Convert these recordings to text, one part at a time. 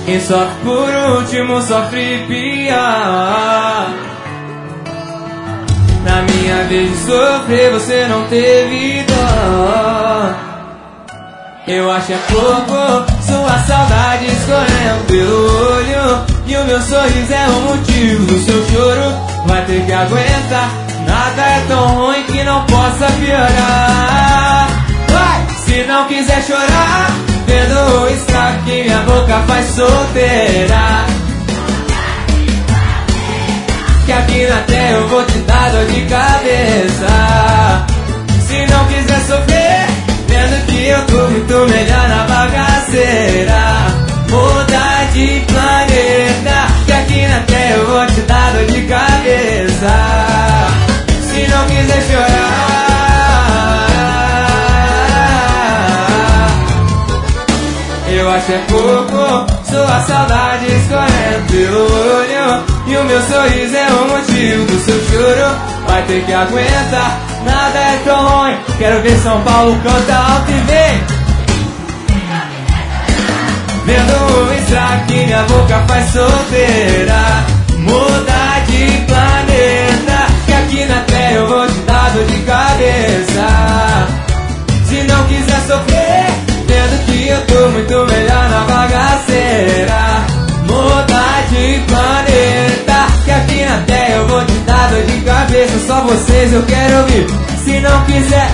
Quem sofre por último sofre pior. Na minha vez de sofrer você não teve dó. Eu acho é pouco, sua saudade escorrendo pelo olho, e o meu sorriso é o motivo do seu choro. Vai ter que aguentar, nada é tão ruim que não possa piorar. Vai! Se não quiser chorar, vendo o estrago que minha boca faz solteira, que aqui na terra eu vou te dar dor de cabeça. Se não quiser sofrer, vendo que eu tô muito melhor na bagaceira, muda de planeta, que aqui na terra eu vou te dar dor de cabeça. Se não quiser chorar, eu acho é pouco, sua saudade escorrendo pelo olho, e o meu sorriso é o motivo do seu choro. Vai ter que aguentar, nada é tão ruim. Quero ver São Paulo canta alto e vem. Vendo o estrago que minha boca faz solteira, muda de planeta, que aqui na terra eu vou te dar dor de cabeça. Se não quiser sofrer, vendo que eu tô muito melhor na bagaceira, muda de planeta, que aqui na terra eu vou te dar dor de cabeça. Só vocês eu quero ouvir. Se não quiser,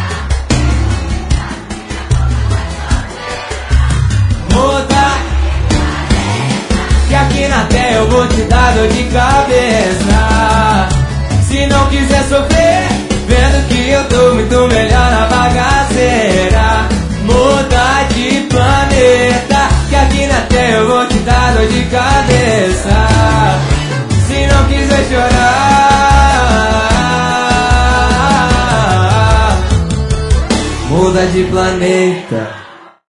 muda, que aqui na terra eu vou te dar dor de cabeça. Se não quiser sofrer, vendo que eu tô muito melhor na bagaceira, muda de planeta, que aqui na terra eu vou te dar dor de cabeça. Se não quiser chorar, muda de planeta.